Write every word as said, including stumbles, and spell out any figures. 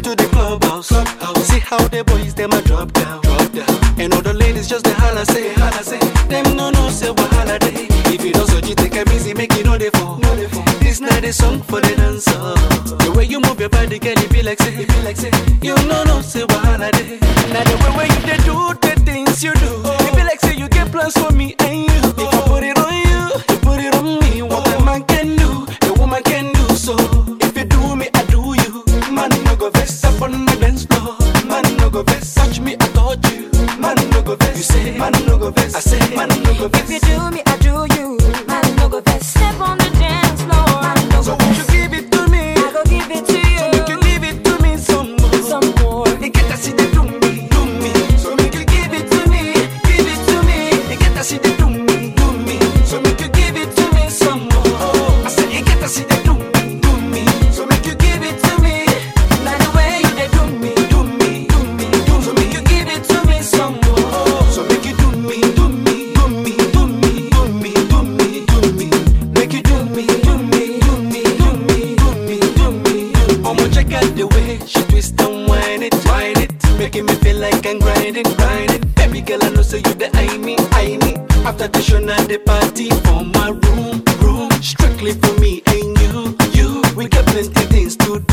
into the clubhouse. clubhouse. See how the boys them a drop down, drop down. And all the ladies just the holla say, holla say. Them no no say wahala day. If you don't so you take a busy, make it no dey fall. No dey fall. This not a song for the dancer. The way you move your body, girl, it be like say, it be like say. You no no say wahala day. Now the way where you dey do the things you do, it be like say you get plans for me and you. If I put it on you, you put it on me. What a man can do, a woman can do so. If you do me, I do you. Man no go vex up on the dance floor. Man no go vex, touch me, I touch you. Man no go vex, you say. Man no go vex, I say. Man no go vex. If you do me, I do you. Man no go vex, step on the dance floor. Man no So go won't you vex. give it to me? I go give it to you. So make you give it to me some more. Some more. You get to see the do me, do me. So make you give it to me, give it to me. You get to see the do me, do me. So make you give it to me some more. I said you get to see the do me, do me. So make you give it to me. By the way you dey do me, Do me, do me, do me. So make you give it to me some more. So make you do me, do me, do me, do me, do me, do me, do me. Make you do me, do me, do me, do me, do me, do me. I'ma check out the way she twist and whine it, whine it, making me feel like I'm grinding, grinding. Baby girl, I know so you the eye me, eye me. After the show now the party for my room, room. Strictly for me and you, you. We got plenty things to do.